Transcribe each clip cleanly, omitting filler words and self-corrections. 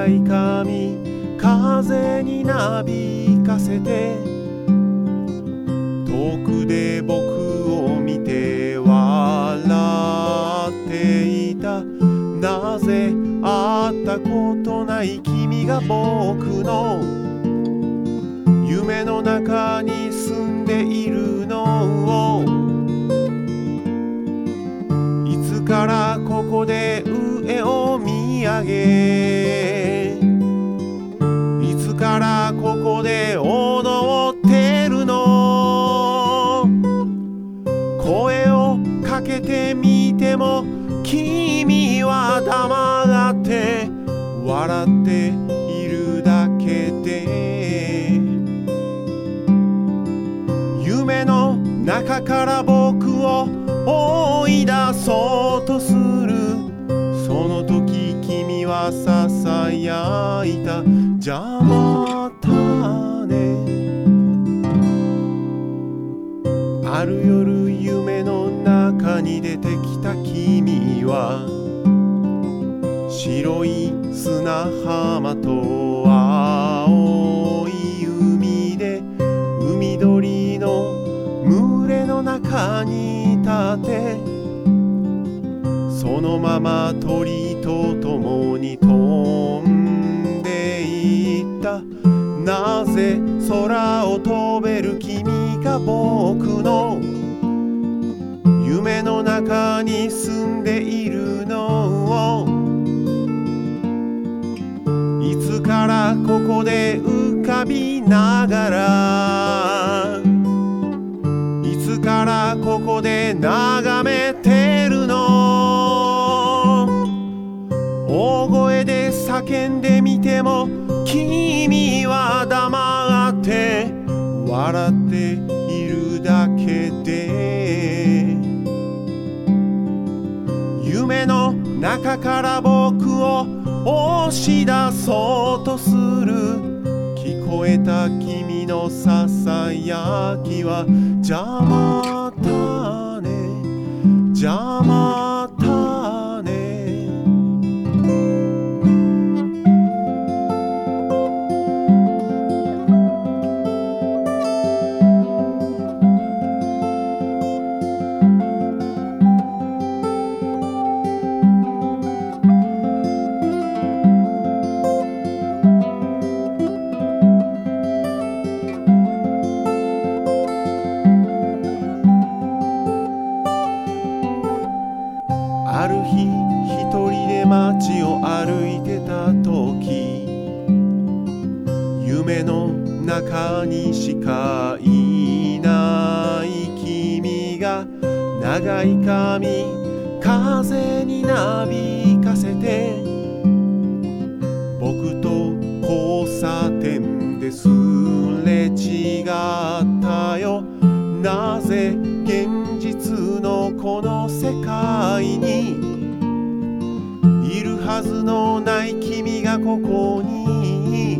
長い髪風になびかせて、遠くで僕を見て笑っていた。なぜ会ったことない君が僕の夢の中に住んでいるのを、いつからここで上を見上げ、いつからここで踊ってるの。声をかけてみても君は黙って笑っているだけで、夢の中から僕を追い出そうとする。その時君はささやいた。じゃあまたね。ある夜夢の中に出てきた君は、白い砂浜と青い海で海鳥の群れの中に立って、そのまま鳥と共に飛んでいった。なぜ空を飛べる君が僕の夢の中に住んでいるのを、いつからここで浮かびながら、いつからここで眺めてるの。大声で叫んでみても君は黙って笑っているだけで、夢の中から僕を押し出そうとする。聞こえた君のささやきは、じゃあまたね、じゃあまたね。ある日一人で街を歩いてた時、夢の中にしかいない君が長い髪風になびかせて、僕と交差点ですれ違ったよ。なぜ現実のこの世界にいるはずのない君がここに、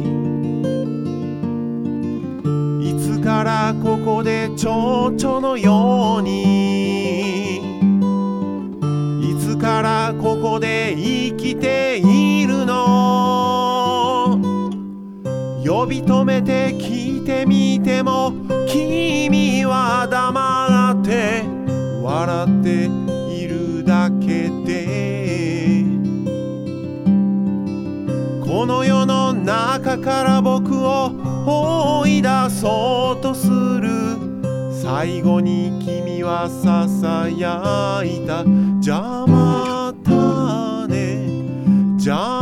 いつからここで蝶々のように、いつからここで生きているの。呼び止めて聞いてみても君は黙って笑っているだけで、この世の中から僕を追い出そうとする。最後に君はささやいた。じゃあまたね、じゃあ